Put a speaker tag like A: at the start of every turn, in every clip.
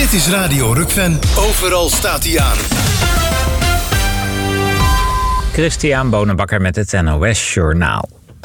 A: Dit is Radio Rukven. Overal staat hij aan.
B: Christian Bonenbakker met het NOS Journaal.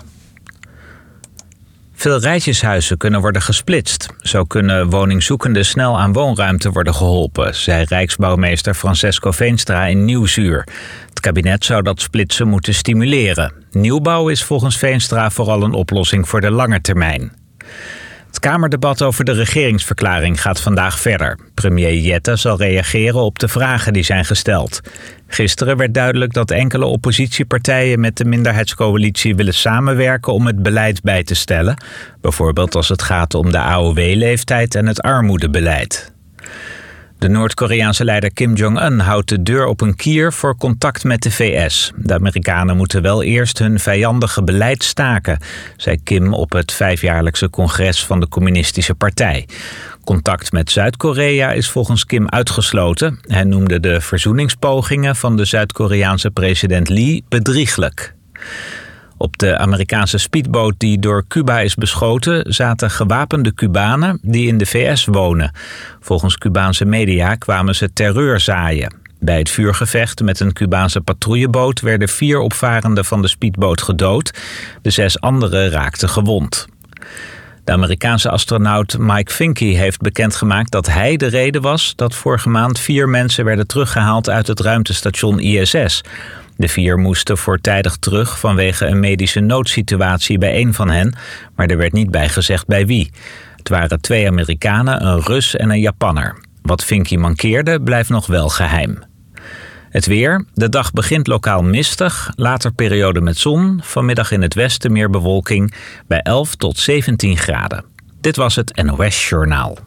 B: Veel rijtjeshuizen kunnen worden gesplitst. Zo kunnen woningzoekenden snel aan woonruimte worden geholpen, zei Rijksbouwmeester Francesco Veenstra in Nieuwsuur. Het kabinet zou dat splitsen moeten stimuleren. Nieuwbouw is volgens Veenstra vooral een oplossing voor de lange termijn. Het Kamerdebat over de regeringsverklaring gaat vandaag verder. Premier Jette zal reageren op de vragen die zijn gesteld. Gisteren werd duidelijk dat enkele oppositiepartijen met de minderheidscoalitie willen samenwerken om het beleid bij te stellen. Bijvoorbeeld als het gaat om de AOW-leeftijd en het armoedebeleid. De Noord-Koreaanse leider Kim Jong-un houdt de deur op een kier voor contact met de VS. De Amerikanen moeten wel eerst hun vijandige beleid staken, zei Kim op het 5-jaarlijkse congres van de Communistische Partij. Contact met Zuid-Korea is volgens Kim uitgesloten. Hij noemde de verzoeningspogingen van de Zuid-Koreaanse president Lee bedrieglijk. Op de Amerikaanse speedboot die door Cuba is beschoten zaten gewapende Cubanen die in de VS wonen. Volgens Cubaanse media kwamen ze terreur zaaien. Bij het vuurgevecht met een Cubaanse patrouilleboot werden 4 opvarenden van de speedboot gedood. De 6 anderen raakten gewond. De Amerikaanse astronaut Mike Finkey heeft bekendgemaakt dat hij de reden was dat vorige maand 4 mensen werden teruggehaald uit het ruimtestation ISS. De 4 moesten voortijdig terug vanwege een medische noodsituatie bij een van hen, maar er werd niet bij gezegd bij wie. Het waren 2 Amerikanen, een Rus en een Japanner. Wat Finkey mankeerde blijft nog wel geheim. Het weer. De dag begint lokaal mistig, later periode met zon. Vanmiddag in het westen meer bewolking bij 11 tot 17 graden. Dit was het NOS Journaal.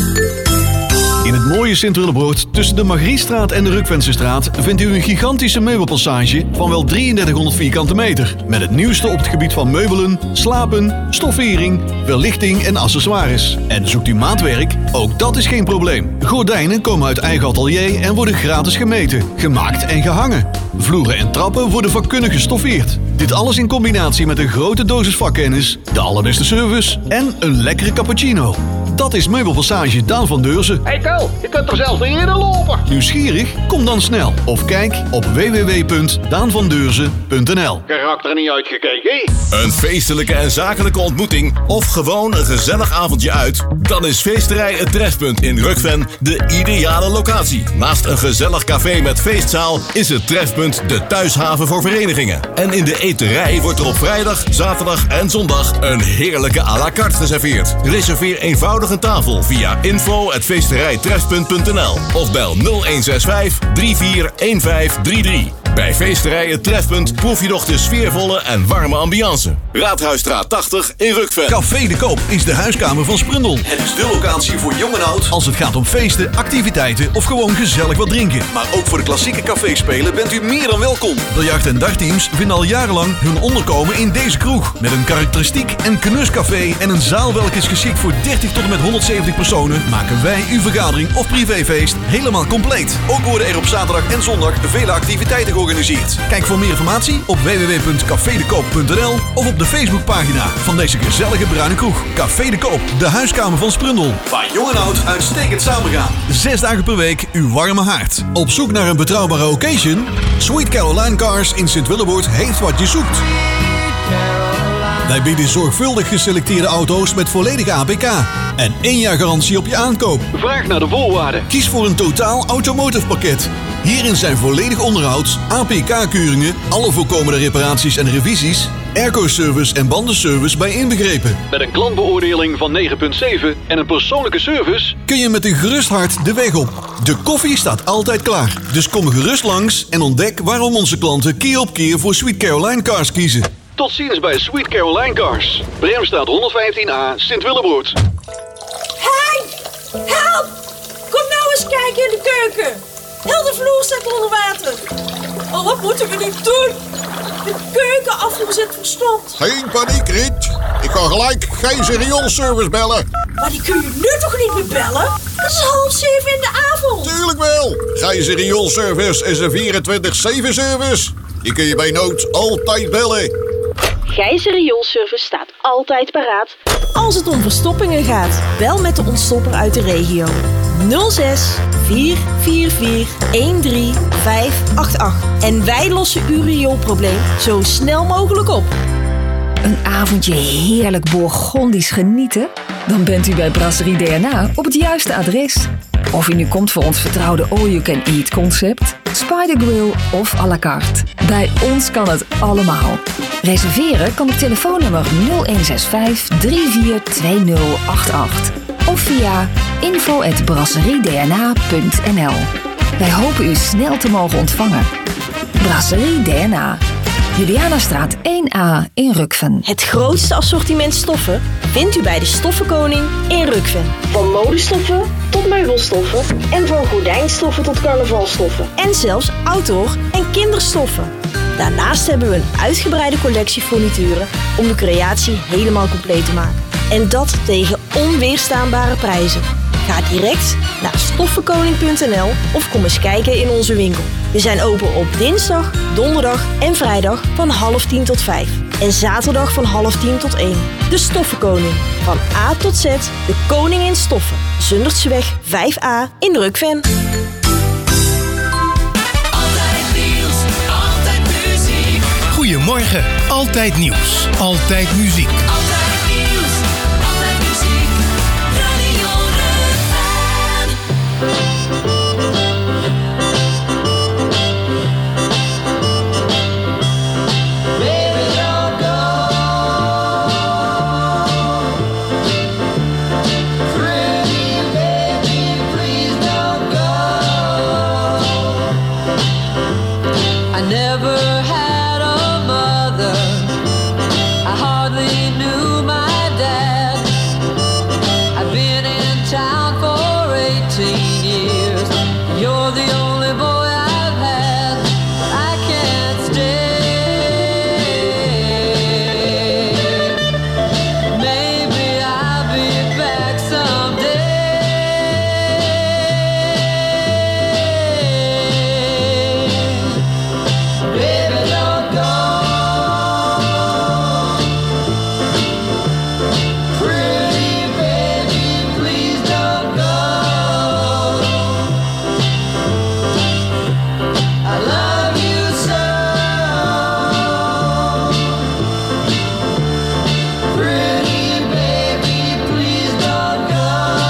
C: In het mooie Sint-Willebroord tussen de Margriestraat en de Rukvensestraat vindt u een gigantische meubelpassage van wel 3300 vierkante meter. Met het nieuwste op het gebied van meubelen, slapen, stoffering, verlichting en accessoires. En zoekt u maatwerk? Ook dat is geen probleem. Gordijnen komen uit eigen atelier en worden gratis gemeten, gemaakt en gehangen. Vloeren en trappen worden vakkundig gestoffeerd. Dit alles in combinatie met een grote dosis vakkennis, de allerbeste service en een lekkere cappuccino. Dat is Meubelpassage Daan van Deurzen.
D: Hey Ko, je kunt er zelfs niet eerder lopen.
C: Nieuwsgierig? Kom dan snel of kijk op www.daanvandeurzen.nl.
D: Karakter er niet uitgekeken.
E: Een feestelijke en zakelijke ontmoeting of gewoon een gezellig avondje uit? Dan is Feesterij Het Trefpunt in Rukven de ideale locatie. Naast een gezellig café met feestzaal is het Trefpunt de thuishaven voor verenigingen. En in de eterij wordt er op vrijdag, zaterdag en zondag een heerlijke à la carte geserveerd. Reserveer eenvoudig een tafel via info@feesterijtrefpunt.nl of bel 0165 341533. Bij Feesterij Het Trefpunt proef je nog de sfeervolle en warme ambiance. Raadhuisstraat 80 in Rukven.
C: Café de Koop is de huiskamer van Sprundel. Het is de locatie voor jong en oud als het gaat om feesten, activiteiten of gewoon gezellig wat drinken. Maar ook voor de klassieke caféspelen bent u meer dan welkom. Biljart- en dartteams vinden al jarenlang hun onderkomen in deze kroeg. Met een karakteristiek en knuscafé en een zaal welke is geschikt voor 30 tot en met 170 personen, maken wij uw vergadering of privéfeest helemaal compleet. Ook worden er op zaterdag en zondag vele activiteiten georganiseerd. Kijk voor meer informatie op www.cafedekoop.nl of op de Facebookpagina van deze gezellige bruine kroeg. Café de Koop, de huiskamer van Sprundel. Waar jong en oud uitstekend samengaan. 6 dagen per week uw warme haard. Op zoek naar een betrouwbare occasion? Sweet Caroline Cars in Sint-Willebroord heeft wat je zoekt. Wij bieden zorgvuldig geselecteerde auto's met volledige APK. En 1 jaar garantie op je aankoop.
D: Vraag naar de voorwaarden.
C: Kies voor een totaal automotive pakket. Hierin zijn volledig onderhoud, APK-keuringen, alle voorkomende reparaties en revisies, airco-service en bandenservice bij inbegrepen.
D: Met een klantbeoordeling van 9,7 en een persoonlijke service
C: Kun je met een gerust hart de weg op. De koffie staat altijd klaar. Dus kom gerust langs en ontdek waarom onze klanten keer op keer voor Sweet Caroline Cars kiezen.
D: Tot ziens bij Sweet Caroline Cars. Bremstraat 115A, Sint-Willebroord.
F: Hey! Help! Kom nou eens kijken in de keuken. Heel de vloer staat onder water. Oh, wat moeten we nu doen? De keuken afgezet verstomd.
G: Geen paniek, Riet. Ik kan gelijk geen rioolservice bellen.
F: Maar die kun je nu toch niet meer bellen? Het is 6:30 in de avond.
G: Tuurlijk wel. Geen rioolservice is een 24/7 service. Die kun je bij nood altijd bellen.
H: Gijs Rioolservice staat altijd paraat
F: Als het om verstoppingen gaat, bel met de ontstopper uit de regio. 06 444 13588. En wij lossen uw rioolprobleem zo snel mogelijk op.
I: Een avondje heerlijk Bourgondisch genieten? Dan bent u bij Brasserie DNA op het juiste adres. Of u nu komt voor ons vertrouwde all-you-can-eat concept, Spider Grill of à la carte. Bij ons kan het allemaal. Reserveren kan op telefoonnummer 0165 342088 of via info@brasseriedna.nl. Wij hopen u snel te mogen ontvangen. Brasserie DNA. Julianastraat 1A in Rukven.
F: Het grootste assortiment stoffen vindt u bij de Stoffenkoning in Rukven.
H: Van modestoffen tot meubelstoffen en van gordijnstoffen tot carnavalstoffen.
F: En zelfs outdoor- en kinderstoffen. Daarnaast hebben we een uitgebreide collectie furnituren om de creatie helemaal compleet te maken. En dat tegen onweerstaanbare prijzen. Ga direct naar stoffenkoning.nl of kom eens kijken in onze winkel. We zijn open op dinsdag, donderdag en vrijdag van 9:30 tot 5. En zaterdag van 9:30 tot 1. De Stoffenkoning. Van A tot Z, de koning in stoffen. Zundertseweg 5A in Rukven.
A: Goedemorgen, altijd nieuws, altijd muziek.
J: Altijd nieuws, altijd muziek. Radio Rukven. Baby, don't go. Pretty baby, please don't go. I never had a mother. I hardly knew my dad. I've been in town for 18 years. You're the only boy I've had. I can't stay. Maybe I'll be back someday. Baby, don't go. Pretty baby, please don't go. I love you so. Pretty baby, please don't go.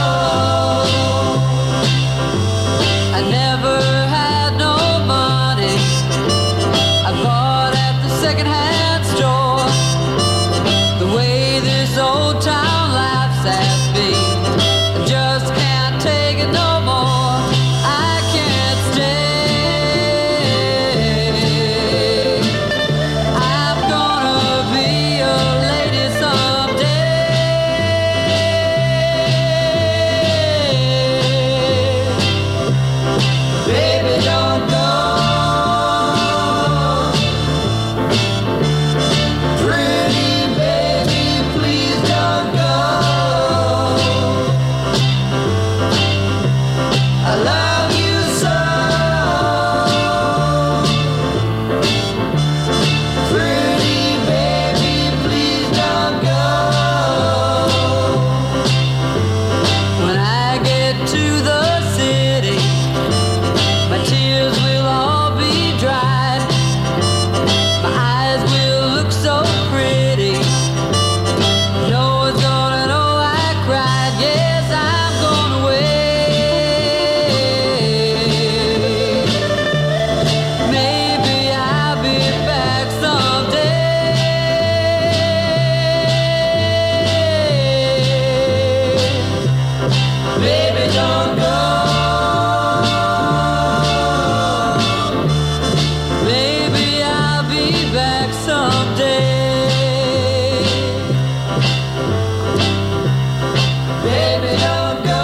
J: I never had no money. I bought at the second-hand store. The way this old town laughs at me, I just can't take it no more. I can't stay. I'm gonna be a lady someday. Baby, don't go. Pretty baby, please don't go. I love you so. Pretty baby, please don't go. When I get to the city, my tears will all be dried. My eyes will look so pretty. No one's gonna know I cried. Yes, I'm gonna wait. Maybe I'll be back someday. Baby, don't go. Maybe I'll be back someday. Baby, don't go.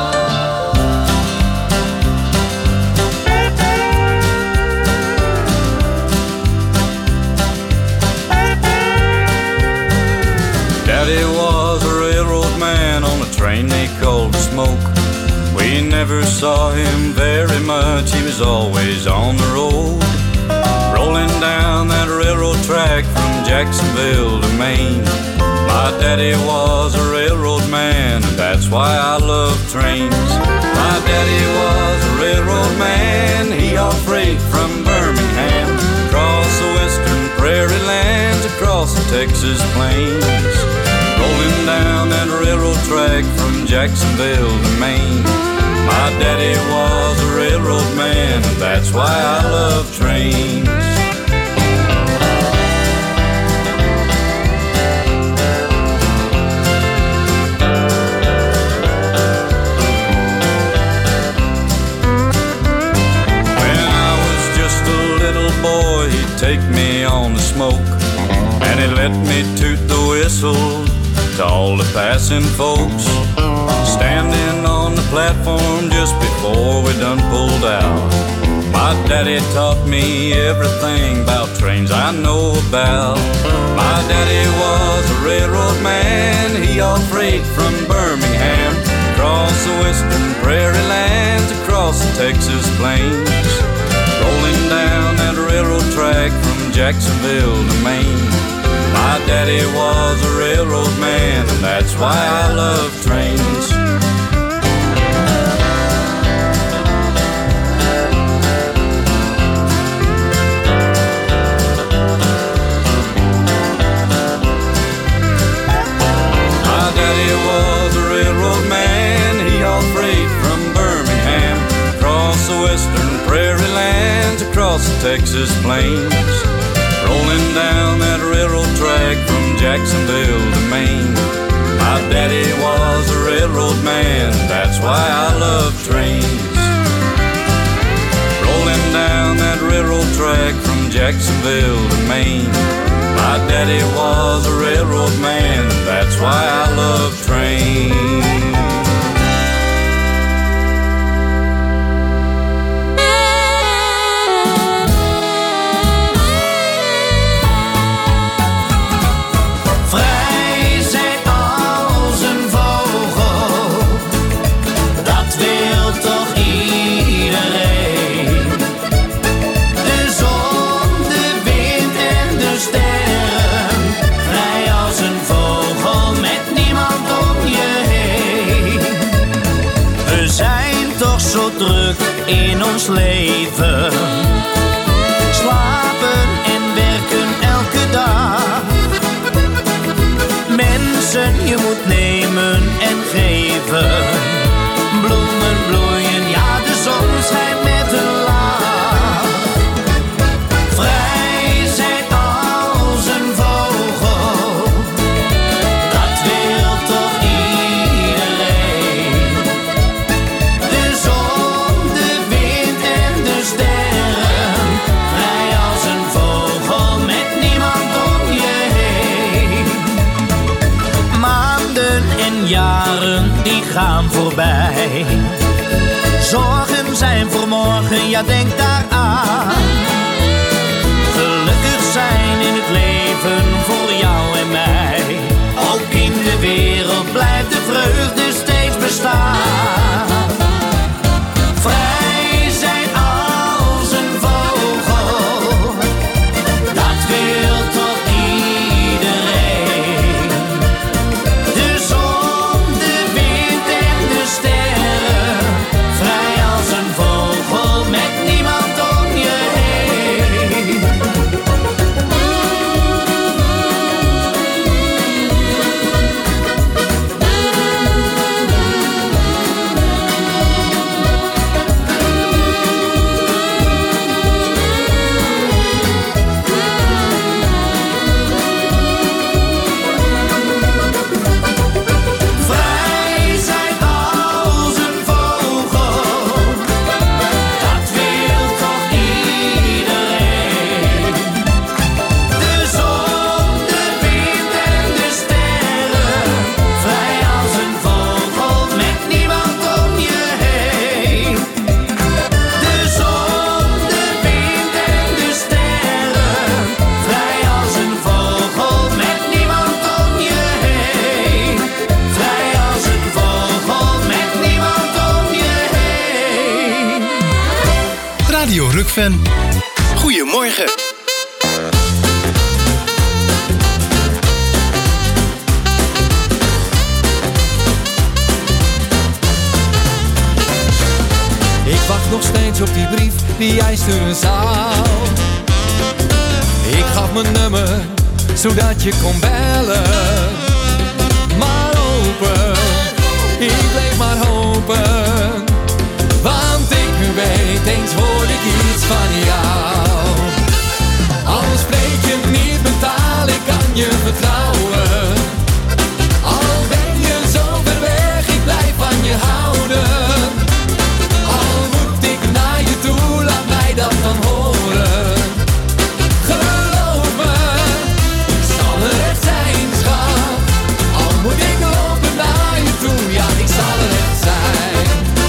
K: Daddy was a railroad man on a train they called Smoke. We never saw him very much, he was always on the road. rolling down that railroad track from Jacksonville to Maine. My daddy was a railroad man, and that's why I love trains. My daddy was a railroad man, he hauled freight from Birmingham, across the western prairie lands, across the Texas plains. Rolling down that railroad track from Jacksonville to Maine. My daddy was a railroad man, and that's why I love trains. Take me on the smoke, and he let me toot the whistle to all the passing folks. Standing on the platform just before we done pulled out, my daddy taught me everything about trains I know about. My daddy was a railroad man, he hauled freight from Birmingham, across the western prairie lands, across the Texas plains. Rolling down that railroad track from Jacksonville to Maine. My daddy was a railroad man, and that's why I love trains. My daddy was a railroad man, he hauled freight from Birmingham, across the western prairie lands, across the Texas plains. Rolling down that railroad track from Jacksonville to Maine. My daddy was a railroad man, that's why I love trains. Rolling down that railroad track from Jacksonville to Maine. My daddy was a railroad man, that's why I love trains.
L: Druk in ons leven, slapen en werken elke dag. Mensen, je moet nemen en geven. Bloemen bloeien, ja, de zon schijnt met een lach. Vrij zijn als een vogel, dat wil toch iedereen. De zon, de wind en de sterren, vrij als een vogel met niemand om je heen. Maanden en jaren die gaan voorbij. Zorgen zijn voor morgen, ja, denk daaraan. Gelukkig zijn in het leven voor jou en mij. Ook in de wereld blijft de vreugde steeds bestaan. Vrij zijn als een vogel, dat wil toch iedereen. De zon, de wind en de sterren, vrij als een vogel met niemand om je heen. Vrij zijn als een vogel, dat wil toch iedereen. De zon, de wind en de sterren, vrij als een vogel met niemand om je heen. De zon, de wind en de sterren, vrij als een vogel met niemand om je heen. Vrij als een vogel met niemand om je heen.
A: Radio Rukven. Goedemorgen.
M: Ik wacht nog steeds op die brief die jij sturen zou. Ik gaf mijn nummer, zodat je kon bellen. Maar open, ik bleef maar hopen. Want ik weet, eens hoor ik iets van jou. Al spreek je niet mentaal, ik kan je vertrouwen. Al ben je zo ver weg, ik blijf van je houden. Al moet ik naar je toe, laat mij dat dan horen. Geloof me, ik zal er echt zijn, schat. Al moet ik lopen naar je toe, ja, ik zal er echt zijn.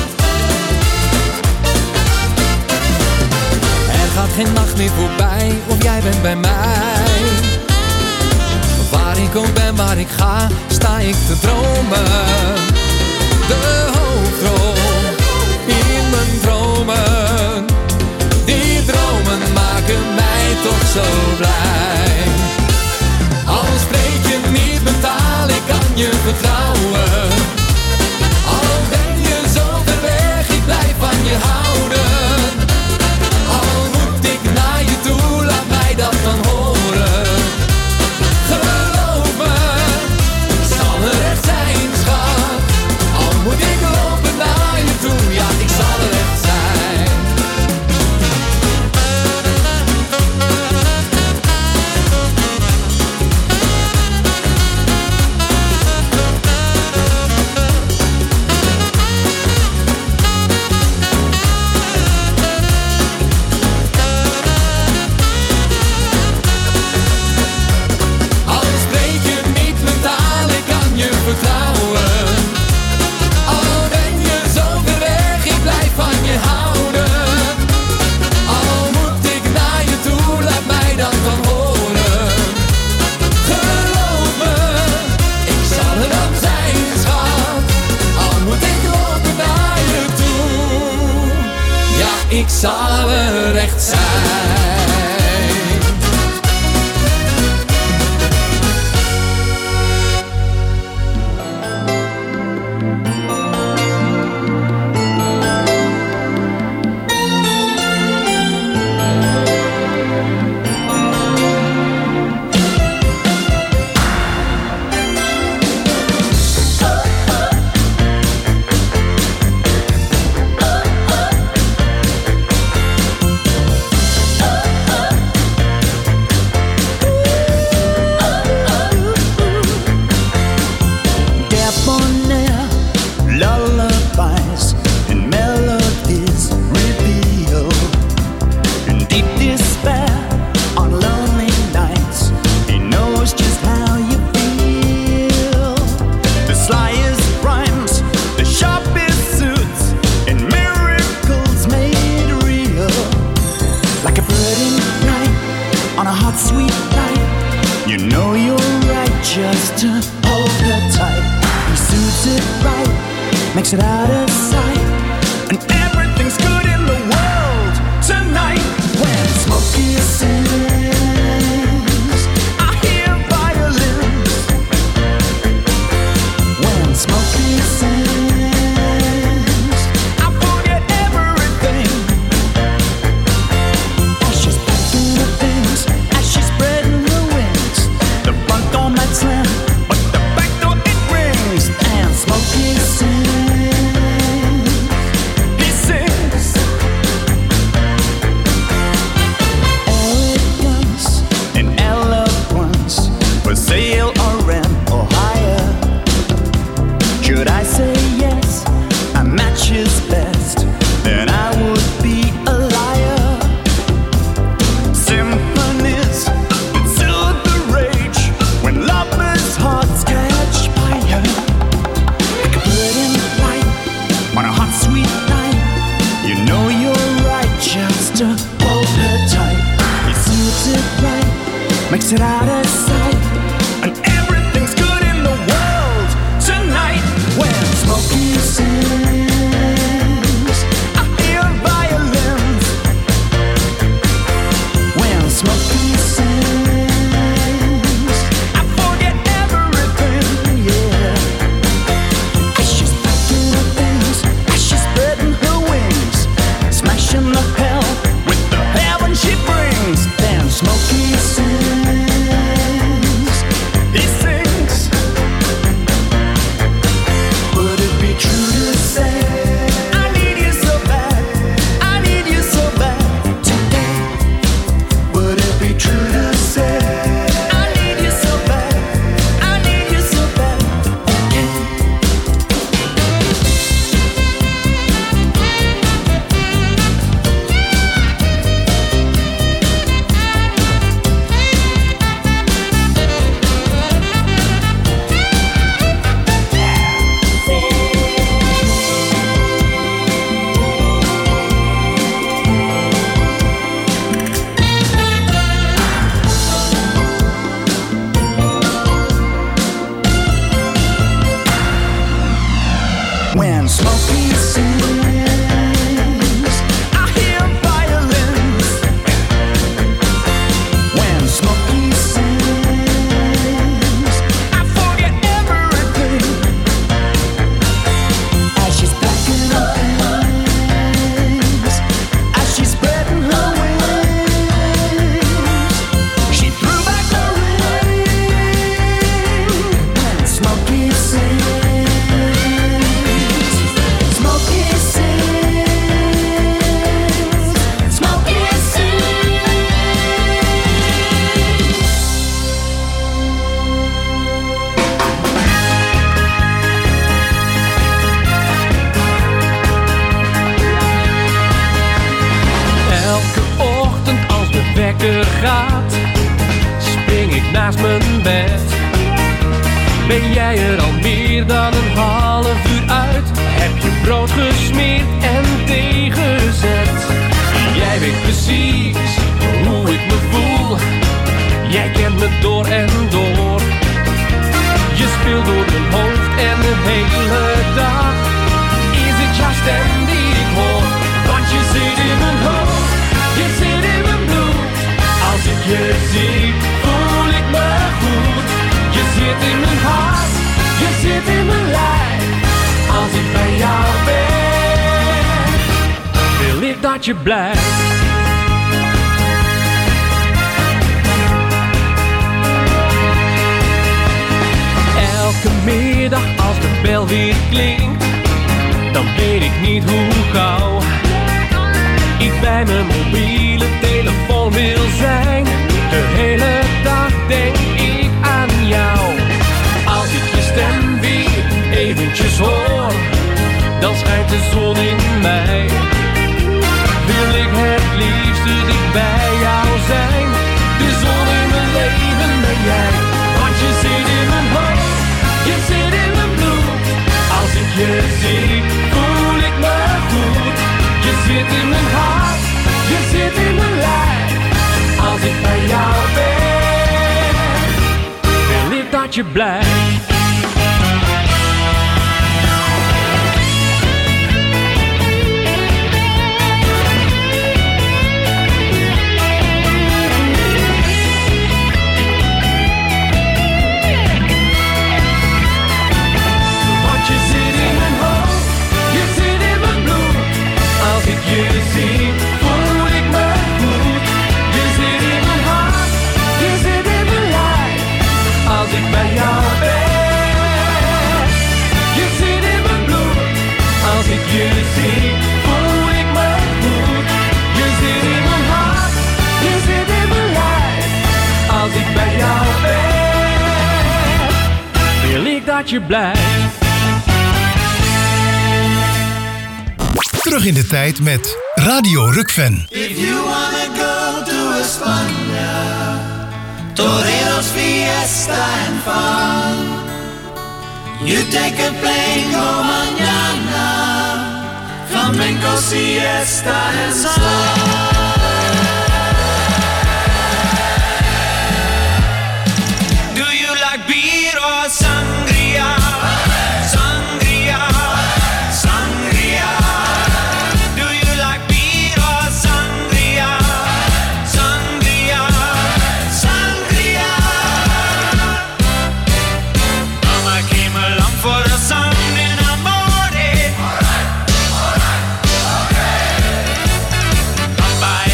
M: Er gaat geen nacht meer voorbij, of jij bent bij mij. Waar ik ook ben, waar ik ga, sta ik te dromen. De hoofdrol in mijn dromen. Die dromen maken mij toch zo blij. Al spreek je niet mentaal, ik kan je vertrouwen. Al ben je zo ver weg, ik blijf van je houden. Al moet ik naar je toe, laat mij dat dan horen. Geloof me, ik zal er echt zijn, schat. Al moet ik lopen naar je toe, ja, ik zal er echt zijn. Al spreek je niet mentaal, ik kan je vertrouwen. Al ben je zo ver weg, ik blijf van je houden. Al moet ik naar je toe, laat mij dat dan horen. Geloof me, ik zal er dan zijn, schat. Al moet ik lopen naar je toe, ja, ik zal er echt zijn.
L: Debonair lullabies and melodies reveal in deep despair on lonely nights. He knows just how you feel. The slyest rhymes, the sharpest suits, and miracles made real. Like a bird in flight on a hot, sweet night. You know you're right just to hold her tight. He suits it right, makes it out of sight, and everything's good in the world tonight. When Smokey sings, I hear violins. When Smokey sings, I forget everything. As she's packing the things, as she's spreading her wings, the front door might slam, but the back door it rings. And Smokey sings, he sings. Elegance and eloquence for sale or rent or hire. Should I say yes, a match is best, then I would be a liar. Symphonies that soothe the rage when lovers' hearts catch fire. Like a bird in flight on a hot, sweet night. You know you're right just to hold her tight. He suits it right, makes it out of sight, and everything's good in the world tonight. When Smokey sings, I hear violins. When Smokey sings, I forget everything, yeah. As she's packing her things, as she's spreading her wings,
M: naast mijn bed. Ben jij er al meer dan een half uur uit? Heb je brood gesmeerd en thee gezet? Jij weet precies hoe ik me voel. Jij kent me door en door. Je speelt door mijn hoofd en de hele dag is het jouw stem die ik hoor. Want je zit in mijn hoofd, je zit in mijn bloed. Als ik je zie, voel ik me goed. Je zit in mijn hart, je zit in mijn lijf. Als ik bij jou ben, wil ik dat je blijft. Elke middag als de bel weer klinkt, dan weet ik niet hoe gauw ik bij mijn mobiele telefoon wil zijn. De hele dag denk ik aan jou. Als ik je stem weer eventjes hoor, dan schijnt de zon in mij. Wil ik het liefste dicht bij jou zijn. De zon in mijn leven ben jij. Want je zit in mijn hoofd, je zit in mijn bloed. Als ik je zie, voel ik me goed. Je zit in mijn hart, je zit in mijn lijf. Als ik bij jou ben, wil ik dat je blijft. Je ziet, voel ik me goed. Je zit in mijn hart, je zit in mijn lijf. Als ik bij jou ben, je zit in mijn bloed. Als ik je zie, voel ik me goed. Je zit in mijn hart, je zit in mijn lijf. Als ik bij jou ben, wil ik dat je blijft.
A: Terug in de tijd met Radio Rukven.
L: If you wanna go to España, toreros, fiesta and fun. You take a plane, go mañana, flamenco, siesta and sun. Do you like beer or sangria? Sangria, sangria. Bye.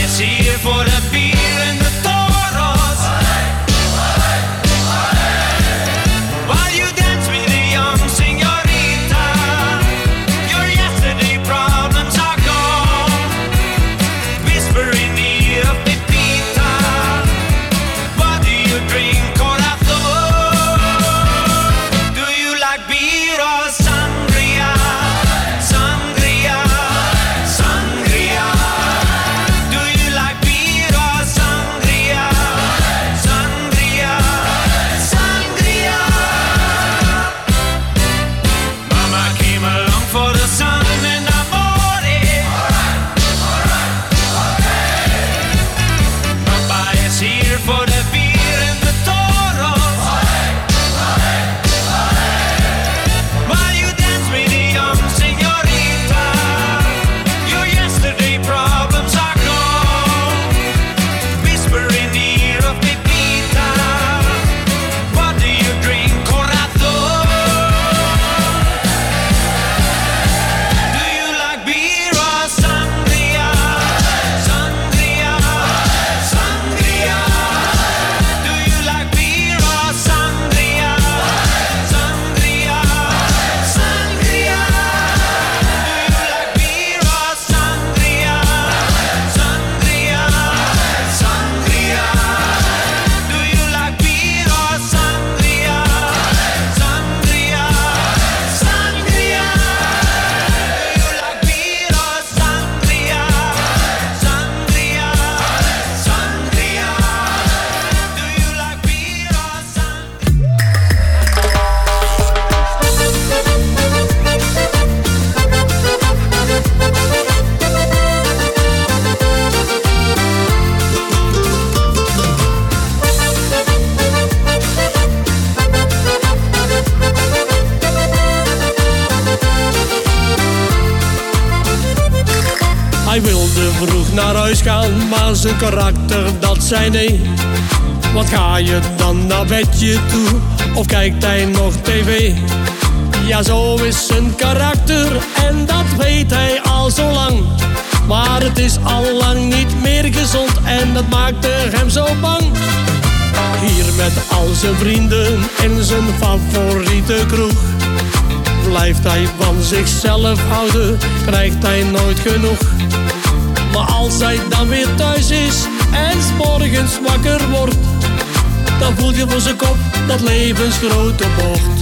N: Hij wilde vroeg naar huis gaan, maar zijn karakter dat zei nee. Wat ga je dan naar bedje toe, of kijkt hij nog tv? Ja, zo is zijn karakter en dat weet hij al zo lang. Maar het is al lang niet meer gezond en dat maakte hem zo bang. Hier met al zijn vrienden in zijn favoriete kroeg. Blijft hij van zichzelf houden, krijgt hij nooit genoeg. Maar als hij dan weer thuis is en 's morgens wakker wordt, dan voelt hij voor zijn kop dat levensgrote bocht.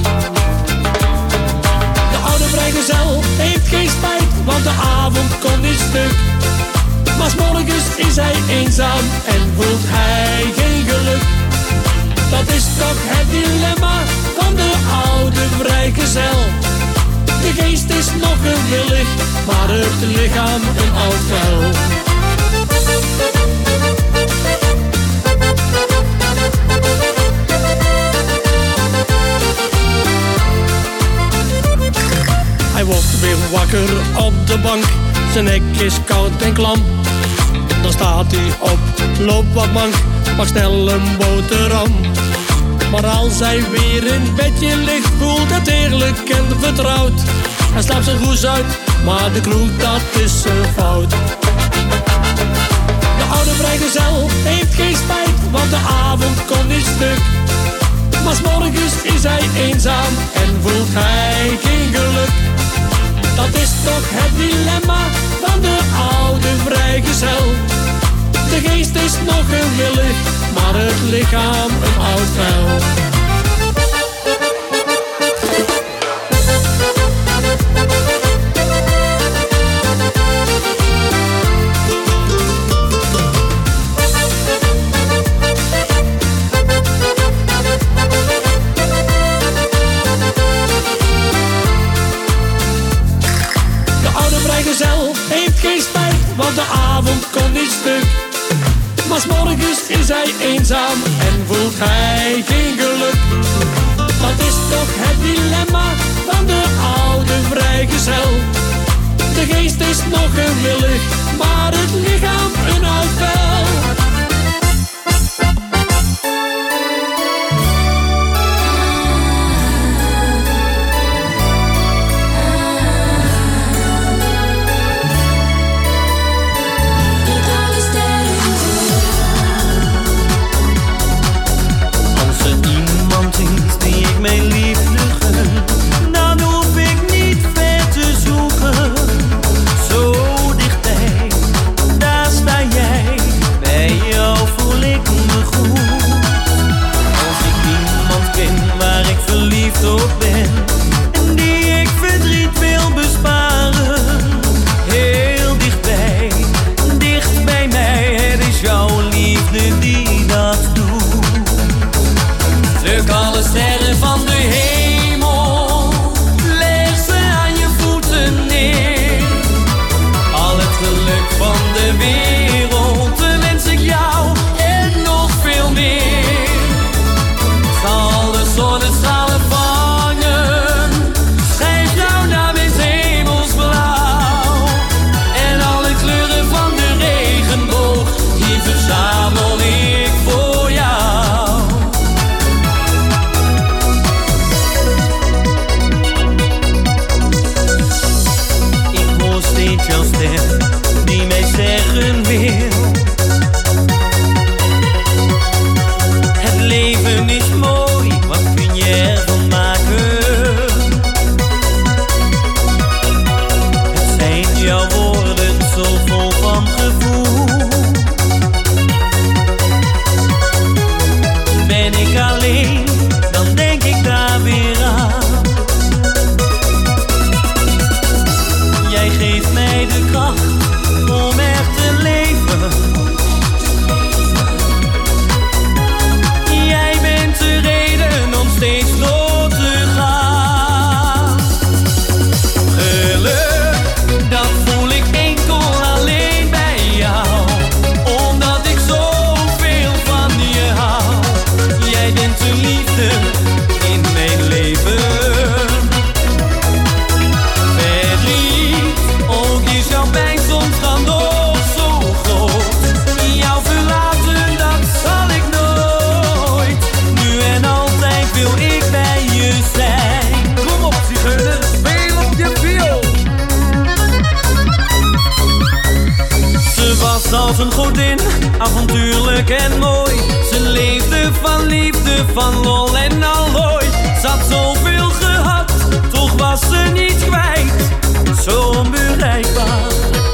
N: De oude vrijgezel heeft geen spijt, want de avond komt niet stuk. Maar 's morgens is hij eenzaam en voelt hij geen geluk. Dat is toch het dilemma van de oude vrijgezel. De geest is nog gewillig, maar het lichaam een oud vuil. Hij wordt weer wakker op de bank, zijn nek is koud en klam. Dan staat hij op, loopt wat mank, mag snel een boterham. Maar als hij weer in bedje ligt, voelt het heerlijk en vertrouwd. Hij slaapt zijn goes uit, maar de kroeg dat is zijn fout. De oude vrijgezel heeft geen spijt, want de avond komt niet stuk. Maar 's morgens is hij eenzaam en voelt hij geen geluk. Dat is toch het dilemma van de oude vrijgezel. De geest is nog gewillig, maar het lichaam een oud vuil. De oude vrijgezel heeft geen spijt, want de avond komt niet stuk. Maar 's morgens is hij eenzaam en voelt hij geen geluk. Dat is toch het dilemma van de oude vrijgezel. De geest is nog gewillig, maar het lichaam een oud vuil.
L: Mijn liefde gun, dan hoef ik niet ver te zoeken. Zo dichtbij, daar sta jij, bij jou voel ik me goed. Als ik iemand ken waar ik verliefd op ben, en die ik verdriet wil besparen. Heel dichtbij, dicht bij mij, het is jouw liefde die dat doet. Pluk alle sterren van de hemel, leg ze aan je voeten neer. Al het geluk van de wereld wens ik jou en nog veel meer. Zal de zonnestralen vangen, schrijf jouw naam in hemelsblauw. En alle kleuren van de regenboog, die verzamel ik voor jou. Jouw stem die mij zeggen wil: het leven is mooi, wat kun je ervan maken? Het zijn jouw woorden zo vol van gevoel. Ben ik alleen, dan denk ik daar weer aan. Jij geeft mij de kracht om echt te leven. als een godin, avontuurlijk en mooi. Ze leefde van liefde, van lol en allooi. Ze had zoveel gehad, toch was ze niet kwijt. Zo onbereikbaar.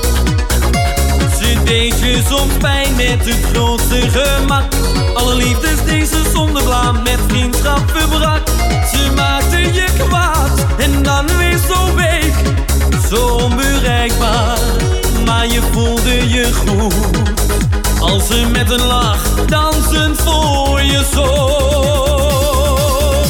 L: Ze deed je soms pijn met het grootste gemak. Alle liefdes die ze zonder blaam met vriendschap verbrak. Ze maakte je kwaad en dan weer zo week. Zo onbereikbaar, maar je voelde je goed. Als ze met een lach dansend voor je zong.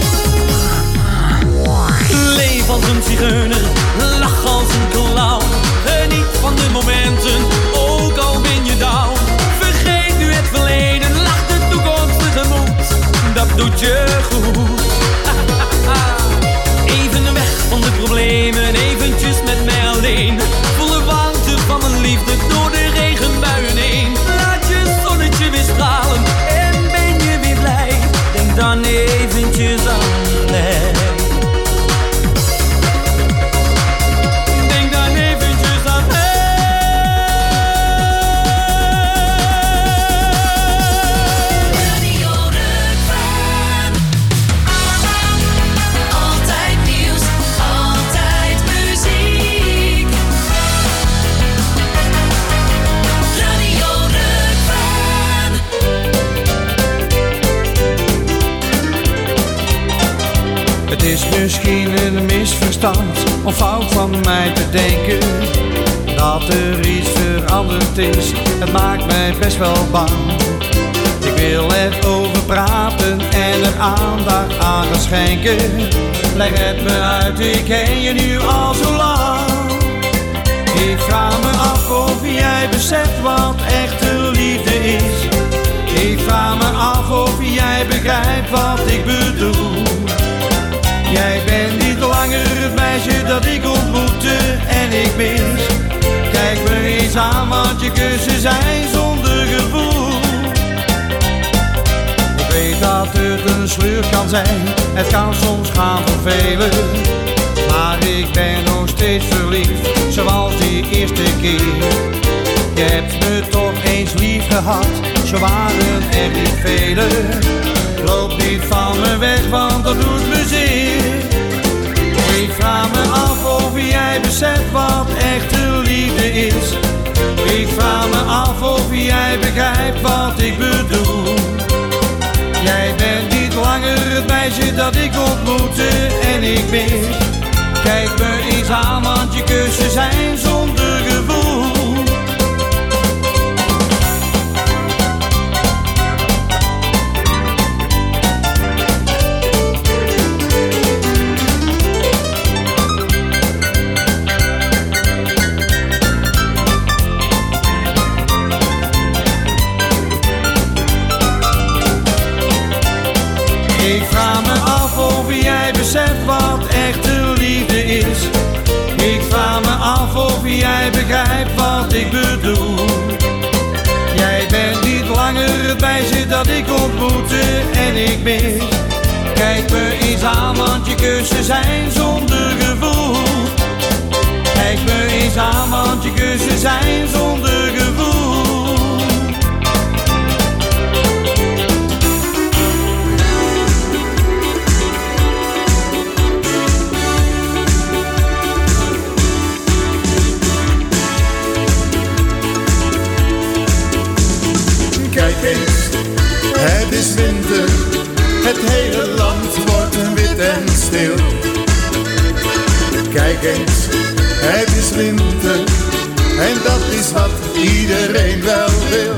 L: Leef als een zigeuner, lach als een clown. Geniet van de momenten, ook al ben je down. Vergeet nu het verleden, lach de toekomst tegemoet. Dat doet je goed. Even weg van de problemen, eventjes met mij alleen. Voel de warmte van een liefde door de regenbuien heen. Laat je zonnetje weer stralen en ben je weer blij. Denk dan eventjes aan mij. Denk dan eventjes aan mij.
J: Radio Rukven. Altijd nieuws, altijd muziek. Radio Rukven.
O: Het is misschien een misverstand of fout van mij te denken dat er iets veranderd is. Het maakt mij best wel bang. Ik wil erover praten en er aandacht aan gaan schenken. Leg het me uit, ik ken je nu al zo lang. Ik vraag me af of jij beseft wat echte liefde is. Ik vraag me af of jij begrijpt wat ik bedoel. Jij bent niet langer het meisje dat ik ontmoette en ik mis. Kijk me eens aan, want je kussen zijn zonder gevoel. Ik weet dat het een sleur kan zijn, het kan soms gaan vervelen. Maar ik ben nog steeds verliefd, zoals die eerste keer. Je hebt me toch eens lief gehad, zo waren er niet velen. Loop niet van me weg, want dat doet me zeer. Ik vraag me af of jij beseft wat echte liefde is. Ik vraag me af of jij begrijpt wat ik bedoel. Jij bent niet langer het meisje dat ik ontmoette en ik mis. Kijk me eens aan, want je kussen zijn zonder gevoel. Ik vraag me af of jij beseft wat echte liefde is. Ik vraag me af of jij begrijpt wat ik bedoel. Jij bent niet langer het meisje dat ik ontmoette en ik mis. Kijk me eens aan, want je kussen zijn zonder gevoel. Kijk me eens aan, want je kussen zijn zonder gevoel.
P: Kijk eens, het is winter, het hele land wordt wit en stil. Kijk eens, het is winter, en dat is wat iedereen wel wil.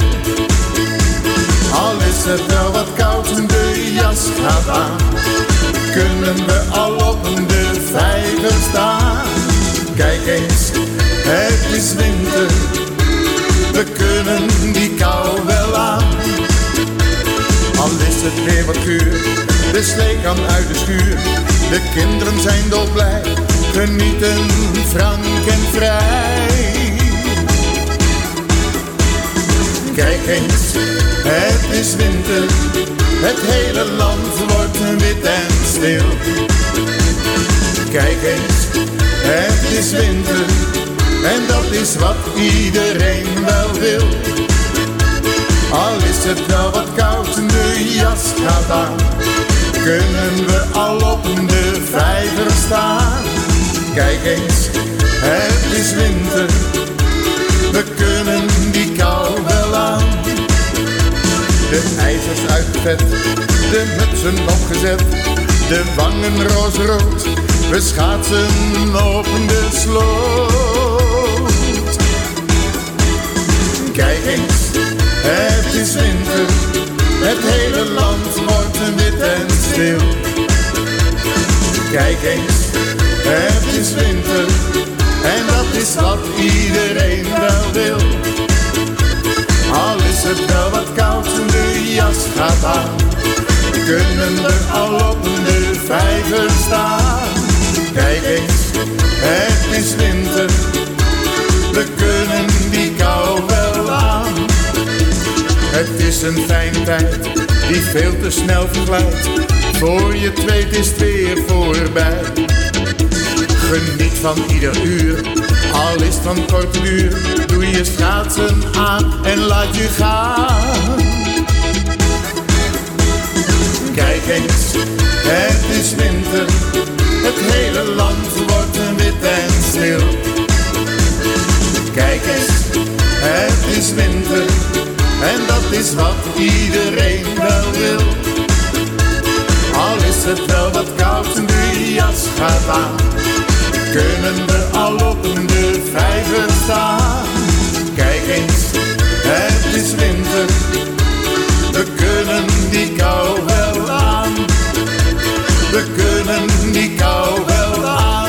P: Al is het wel wat koud en de jas gaat aan, kunnen we al op de vijver staan. Kijk eens, het is winter, we kunnen die kou wel aan. Al is het weer wat guur, de slee kan uit de schuur. De kinderen zijn dolblij, genieten frank en vrij. Kijk eens, het is winter, het hele land wordt wit en stil. Kijk eens, het is winter, En dat is wat iedereen wel wil. Al is het wel wat koud en de jas gaat aan, kunnen we al op de vijver staan. Kijk eens, het is winter, we kunnen die kou wel aan. De ijzers uitgezet, de mutsen opgezet, de wangen roosrood, we schaatsen op de sloot. Kijk eens, het is winter, het hele land wordt wit en stil. Kijk eens, het is winter, en dat is wat iedereen wel wil. Al is het wel wat koud en de jas gaat aan, kunnen we al op de vijver staan. Kijk eens, het is winter, we kunnen die kou wel aan. Het is een fijne tijd die veel te snel verglijdt, voor je het weet is het weer voorbij. Geniet van ieder uur, al is het van korte duur. Doe je schaatsen aan en laat je gaan. Kijk eens, het is winter, het hele land wordt wit en stil. Kijk eens, het is winter, en dat is wat iedereen wel wil. Al is het wel wat koud en de jas gaat aan, kunnen we al op de vijver staan. Kijk eens, het is winter, we kunnen die kou wel aan. We kunnen die kou wel aan.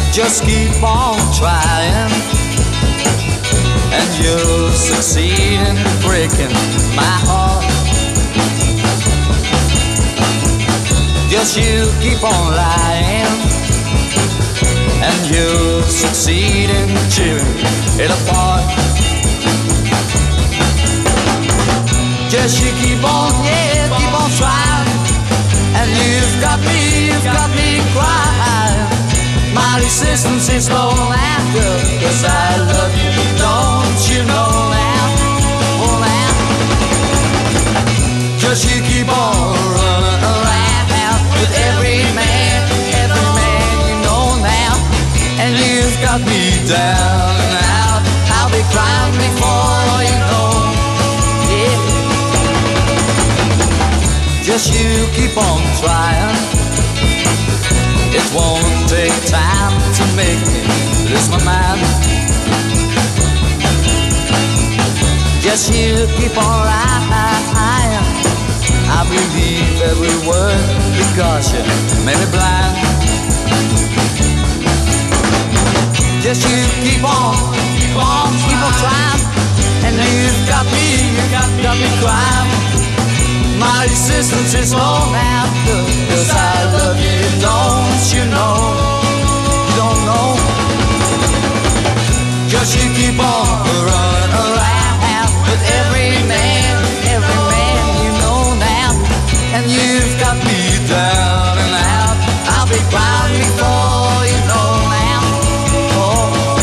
J: Just keep on trying, and you'll succeed in breaking my heart. Just you keep on lying, and you'll succeed in tearing it apart. Just you keep on, yeah, keep on trying, and you've got me crying. My resistance is low now, girl, 'cause I love you, don't you know now, oh now. Just you keep on running around with every man you know now. And you've got me down and out, I'll be crying before you know, yeah. Just you keep on trying. It won't take time to make me lose my mind. Just you keep on lying. I believe every word because you made me blind. Just you keep on trying, and you've got me crying. My resistance is low now, 'cause I love you, don't you know, you don't know. Just you keep on running around with every man you know now. And you've got me down and out, I'll be crying before you know now, oh.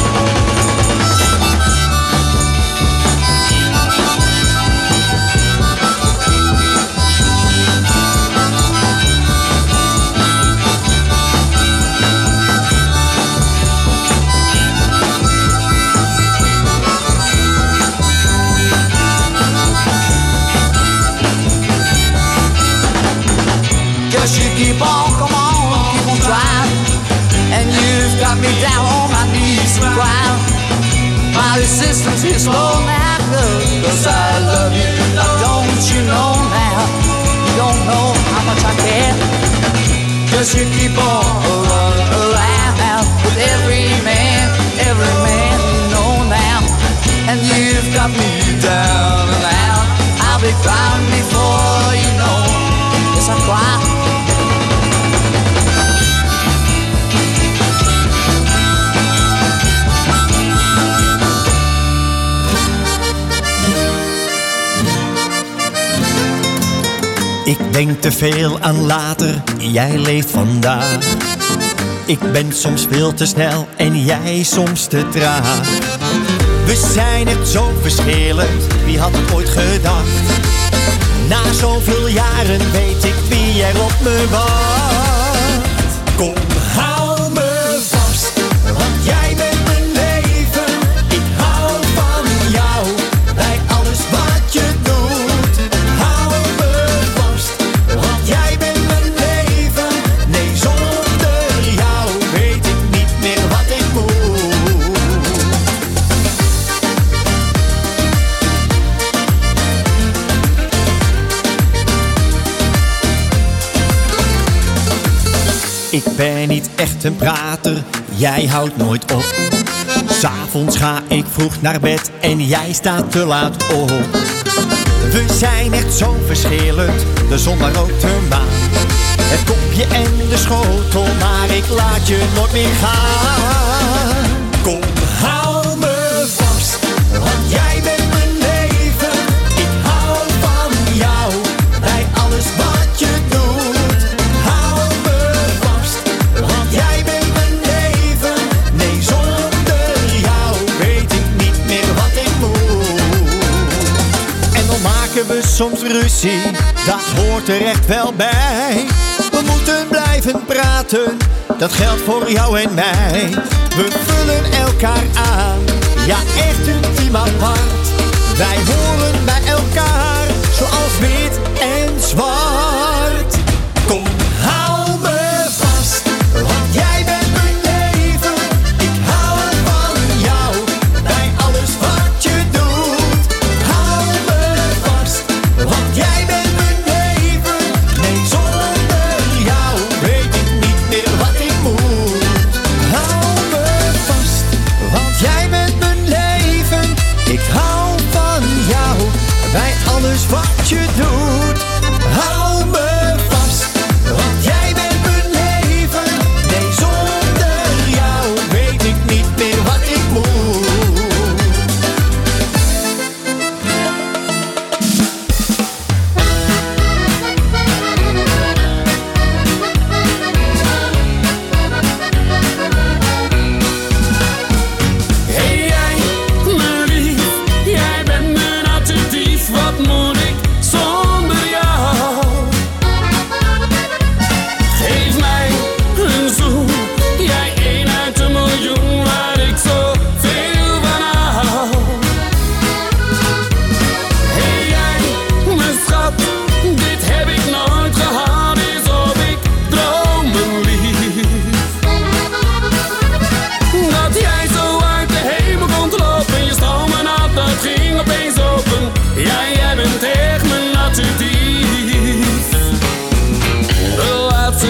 J: You keep on, come on, keep on trying. And you've got me down on my knees and crying. My resistance is low now, girl, 'cause I love you, don't you know now? You don't know how much I care. Just you keep on running around with every man you know now. And you've got me down and out, I'll be crying before you know. Yes, I cry.
Q: Ik denk te veel aan later, jij leeft vandaag. Ik ben soms veel te snel en jij soms te traag. We zijn echt zo verschillend, wie had het ooit gedacht? Na zoveel jaren weet ik wie er op me wacht. Kom, hou me vast, want jij bent mijn leven. Ik hou van jou, bij alles wat je doet. Hou me vast, want jij bent mijn leven. Nee, zonder jou weet ik niet meer wat ik moet. Ik ben niet echt een prater, jij houdt nooit op. 'S'avonds ga ik vroeg naar bed en jij staat te laat op. We zijn echt zo verschillend, de zon maar ook de maan. Het kopje en de schotel, maar ik laat je nooit meer gaan. Kom, hou me vast, want jij bent mijn leven. Ik hou van jou, bij alles wat je doet. Hou me vast, want jij bent mijn leven. Nee, zonder jou weet ik niet meer wat ik moet. En dan maken we soms ruzie, dat hoort er echt wel bij. We moeten blijven praten, dat geldt voor jou en mij. We vullen elkaar aan, ja echt ultiem apart. Wij horen bij elkaar, zoals wit en zwart. Kom, hou me vast, want jij bent mijn leven. Ik hou van jou, bij alles wat je doet. Hou me vast, want jij bent mijn leven. Nee, zonder jou weet ik niet meer wat ik moet. Hou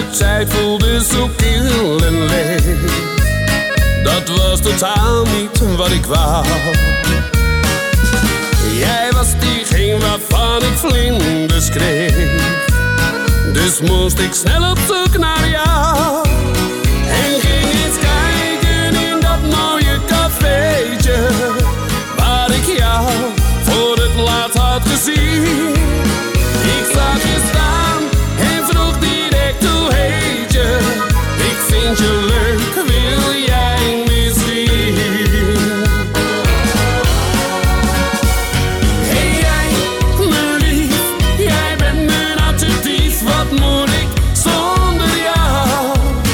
R: tijd voelde zo kil en leeg. Dat was totaal niet wat ik wou. Jij was diegene waarvan ik vlinders kreeg. Dus moest ik snel op zoek naar jou. En ging eens kijken in dat mooie cafeetje, waar ik jou voor het laatst had gezien. Ik zag je staan en vroeg direct hoe heet je. Ik vind je leuk, wil jij misschien? Hey jij, mijn lief, jij bent mijn adjectief. Wat moet ik zonder jou?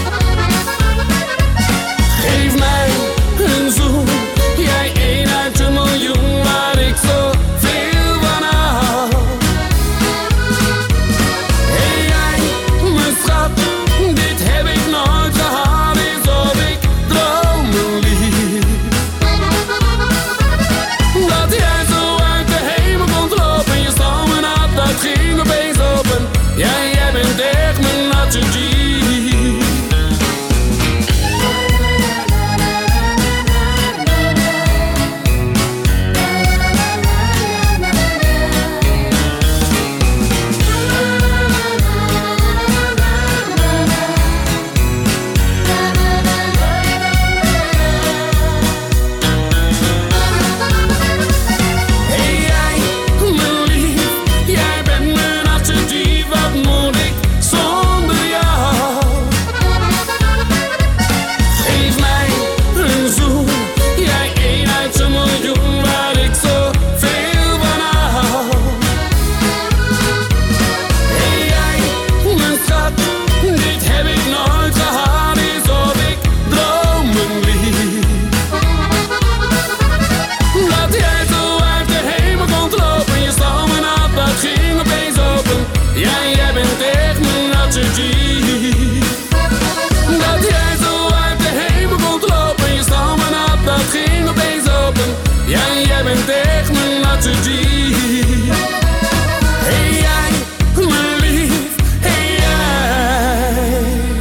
R: Geef mij een zoen, jij één uit een miljoen waar ik zo veel van hou. Hey jij, mijn schat, dit heb ik nooit gehad, is of ik dromen lief. Dat jij zo uit de hemel komt lopen, je stal me na, dat ging opeens open. Jij bent echt mijn adjectief. Hey jij, mijn lief, jij bent mijn adjectief. Wat moet ik zonder jou? Geef mij een zoen, jij één uit een miljoen waar ik zo veel van hou. Hey jij, mijn schat, dit heb ik nooit gehad, is of ik dromen lief. Dat jij zo uit de hemel komt lopen, je stal me na, dat ging opeens open. Jij bent echt mijn adjectief. Dat jij zo uit de hemel komt lopen, je stal me na, dat ging opeens open. Jij bent echt mijn adjectief. Hey jij, mijn lief, hey jij.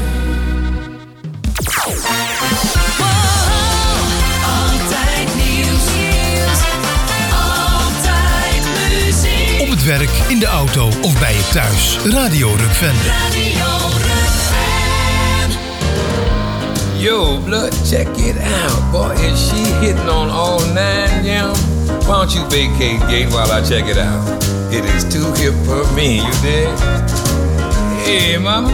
L: Altijd nieuws. Altijd muziek.
A: Op het werk, in de auto of bij je thuis. Radio Rukven.
S: Yo, blood, check it out. Boy, is she hitting on all nine, yeah? Why don't you vacate gate while I check it out? It is too hip for me, you dig? Hey, mama.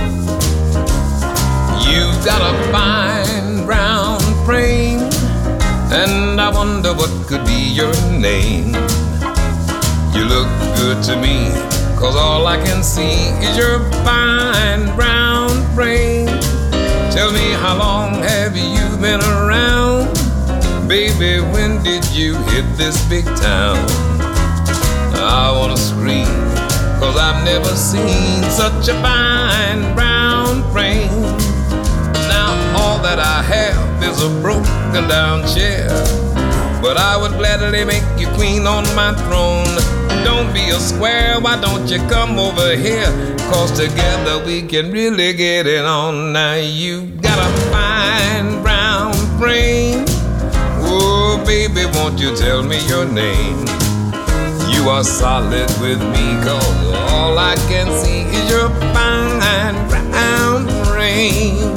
S: You've got a fine brown frame, and I wonder what could be your name. You look good to me, 'cause all I can see is your fine brown frame. Tell me, how long have you been around? Baby, when did you hit this big town? I wanna scream, 'cause I've never seen such a fine brown frame. Now all that I have is a broken down chair, but I would gladly make you queen on my throne. Don't be a square, why don't you come over here? 'Cause together we can really get it on. Now you got a fine brown frame. Oh baby, won't you tell me your name? You are solid with me, 'cause all I can see is your fine brown frame.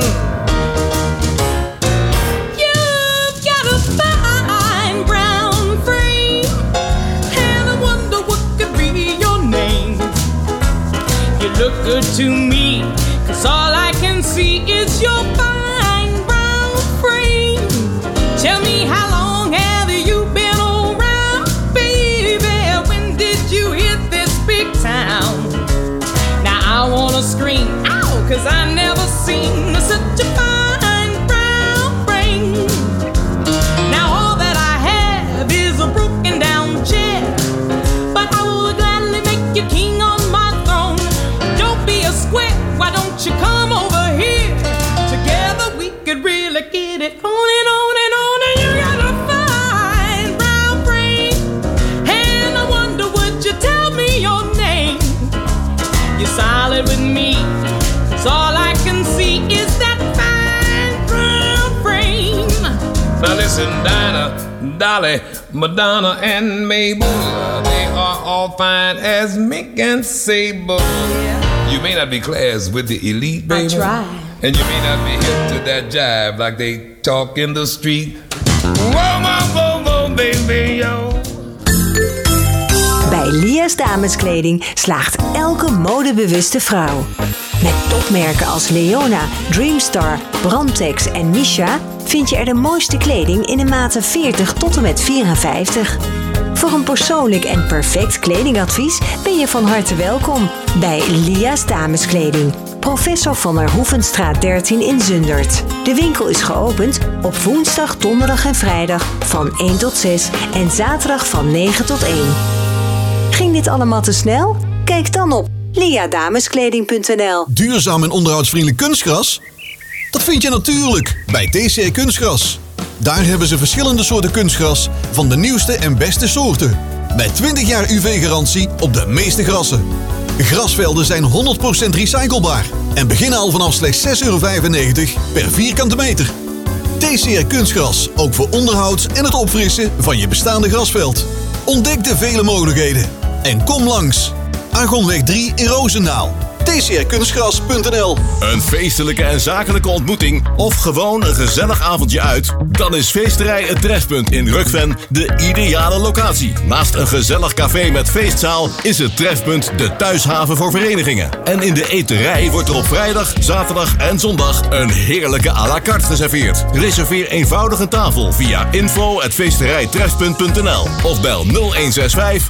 F: You've got a fine brown frame, and I wonder what could be your name. You look good to me, 'cause all I can see is your fine brown frame. Tell me, how long have you been around, baby? When did you hit this big town? Now I wanna scream, ow, 'cause I never seen such a fine brown frame. Now all that I have is a broken down chair, but I will gladly make you king on my throne. Don't be a square, why don't you come over here? Together we could really get it on and on and on. And you got a fine brown frame, and I wonder, would you tell me your name? You're solid with me, it's all
S: Now listen, Dinah, Dolly, Madonna, and Mabel, they are all fine as Mick and Sable. You may not be class with the elite, baby.
F: I try.
S: And you may not be hip to that jive like they talk in the street. Whoa, whoa, whoa, whoa, baby, yo.
T: Bij Lia's Dameskleding slaagt elke modebewuste vrouw. Met topmerken als Leona, Dreamstar, Brantex en Misha vind je er de mooiste kleding in de maten 40 tot en met 54. Voor een persoonlijk en perfect kledingadvies ben je van harte welkom bij Lia's Dameskleding. Professor van der Hoevenstraat 13 in Zundert. De winkel is geopend op woensdag, donderdag en vrijdag van 1 tot 6 en zaterdag van 9 tot 1. Ging dit allemaal te snel? Kijk dan op liadameskleding.nl.
C: Duurzaam en onderhoudsvriendelijk kunstgras? Dat vind je natuurlijk bij TCR Kunstgras. Daar hebben ze verschillende soorten kunstgras van de nieuwste en beste soorten. Met 20 jaar UV-garantie op de meeste grassen. Grasvelden zijn 100% recyclebaar en beginnen al vanaf slechts €6,95 per vierkante meter. TCR Kunstgras, ook voor onderhoud en het opfrissen van je bestaande grasveld. Ontdek de vele mogelijkheden en kom langs. Argonweg 3 in Roosendaal. tcrkunstgras.nl.
E: Een feestelijke en zakelijke ontmoeting of gewoon een gezellig avondje uit? Dan is Feesterij Het Trefpunt in Rukven de ideale locatie. Naast een gezellig café met feestzaal is het Trefpunt de thuishaven voor verenigingen. En in de eterij wordt er op vrijdag, zaterdag en zondag een heerlijke à la carte geserveerd. Reserveer eenvoudig een tafel via info@feesterijtrefpunt.nl of bel 0165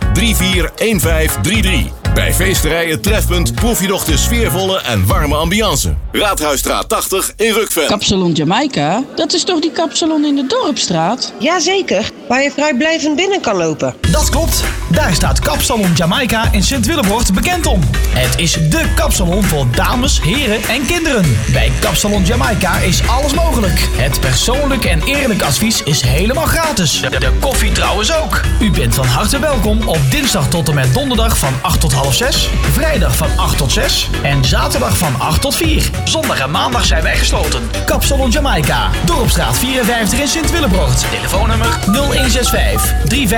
E: 341533. Bij Feesterij Het Trefpunt proef je nog de sfeervolle en warme ambiance. Raadhuisstraat 80 in Rukven.
U: Kapsalon Jamaica? Dat is toch die kapsalon in de Dorpstraat?
V: Jazeker, waar je vrijblijvend binnen kan lopen.
W: Dat klopt. Daar staat Kapsalon Jamaica in Sint-Willebroort bekend om. Het is dé kapsalon voor dames, heren en kinderen. Bij Kapsalon Jamaica is alles mogelijk. Het persoonlijk en eerlijk advies is helemaal gratis. De koffie trouwens ook. U bent van harte welkom op dinsdag tot en met donderdag van 8 tot half 6, vrijdag van 8 tot 6 en zaterdag van 8 tot 4. Zondag en maandag zijn wij gesloten. Kapsalon Jamaica, Dorpstraat 54 in Sint-Willebroort. Telefoonnummer 0165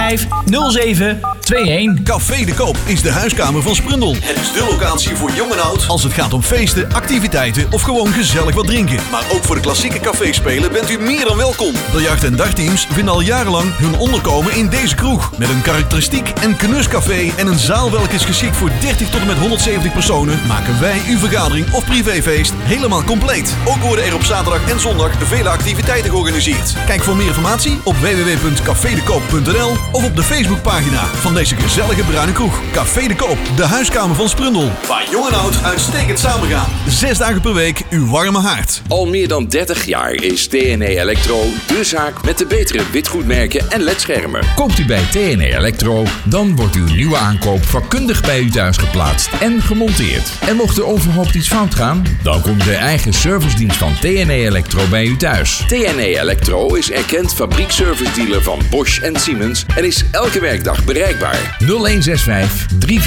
W: 3507 21.
C: Café de Koop is de huiskamer van Sprundel. Het is de locatie voor jong en oud als het gaat om feesten, activiteiten of gewoon gezellig wat drinken. Maar ook voor de klassieke caféspelen bent u meer dan welkom. Biljart- en dartteams vinden al jarenlang hun onderkomen in deze kroeg. Met een karakteristiek en knuscafé en een zaal welke is geschikt voor 30 tot en met 170 personen, maken wij uw vergadering of privéfeest helemaal compleet. Ook worden er op zaterdag en zondag vele activiteiten georganiseerd. Kijk voor meer informatie op www.cafedekoop.nl of op de Facebookpagina van deze gezellige bruine kroeg. Café de Koop, de huiskamer van Sprundel. Waar jong en oud uitstekend samengaan. 6 dagen per week uw warme haard.
X: Al meer dan 30 jaar is TNE Electro de zaak met de betere witgoedmerken en ledschermen.
Y: Koopt u bij TNE Electro, dan wordt uw nieuwe aankoop vakkundig bij u thuis geplaatst en gemonteerd. En mocht er onverhoopt iets fout gaan, dan komt de eigen servicedienst van TNE Electro bij u thuis.
X: TNE Electro is erkend fabriekservice-dealer van Bosch en Siemens en is elke werkdag bereikbaar.
Y: 0165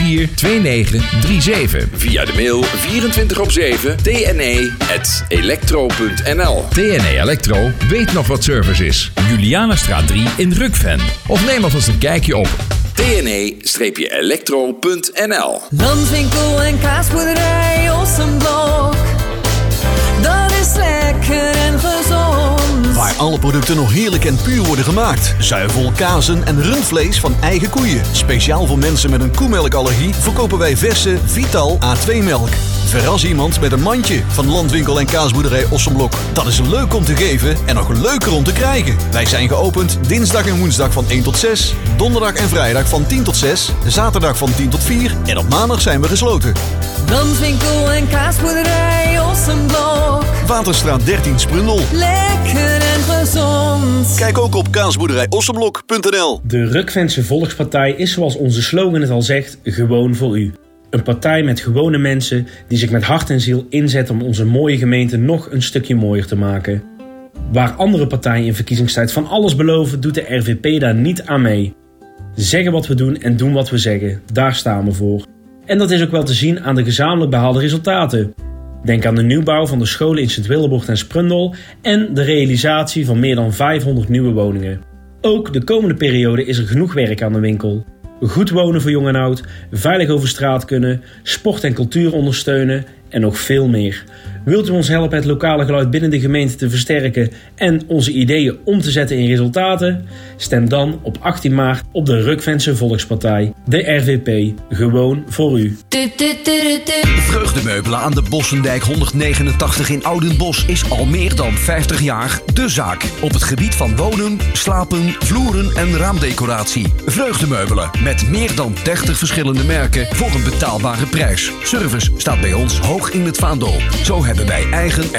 Y: 342937.
X: Via de mail 24/7 tne@electro.nl.
Y: TNE Electro weet nog wat service is. Julianastraat 3 in Rukven. Of neem alvast een kijkje op
X: tne-electro.nl.
J: Landwinkel en kaasboerderij Ossenblok. Dat is lekker en gezond.
C: Waar alle producten nog heerlijk en puur worden gemaakt. Zuivel, kazen en rundvlees van eigen koeien. Speciaal voor mensen met een koemelkallergie verkopen wij verse Vital A2-melk. Verras iemand met een mandje van Landwinkel en kaasboerderij Ossenblok. Dat is leuk om te geven en nog leuker om te krijgen. Wij zijn geopend dinsdag en woensdag van 1 tot 6, donderdag en vrijdag van 10 tot 6, zaterdag van 10 tot 4 en op maandag zijn we gesloten.
J: Landwinkel en kaasboerderij Ossenblok.
C: Waterstraat 13 Sprundel.
J: Lekker en gezond.
C: Kijk ook op kaasboerderijossenblok.nl.
Z: De Rukvense Volkspartij is, zoals onze slogan het al zegt, gewoon voor u. Een partij met gewone mensen die zich met hart en ziel inzetten om onze mooie gemeente nog een stukje mooier te maken. Waar andere partijen in verkiezingstijd van alles beloven, doet de RVP daar niet aan mee. Zeggen wat we doen en doen wat we zeggen, daar staan we voor. En dat is ook wel te zien aan de gezamenlijk behaalde resultaten. Denk aan de nieuwbouw van de scholen in Sint-Willeboort en Sprundel en de realisatie van meer dan 500 nieuwe woningen. Ook de komende periode is er genoeg werk aan de winkel. Goed wonen voor jong en oud, veilig over straat kunnen, sport en cultuur ondersteunen en nog veel meer. Wilt u ons helpen het lokale geluid binnen de gemeente te versterken en onze ideeën om te zetten in resultaten? Stem dan op 18 maart op de Rukvense Volkspartij, de RVP, gewoon voor u.
B: Vreugdemeubelen aan de Bossendijk 189 in Oudenbosch is al meer dan 50 jaar de zaak. Op het gebied van wonen, slapen, vloeren en raamdecoratie. Vreugdemeubelen met meer dan 30 verschillende merken voor een betaalbare prijs. Service staat bij ons hoog in het vaandel. Zo hebben wij eigen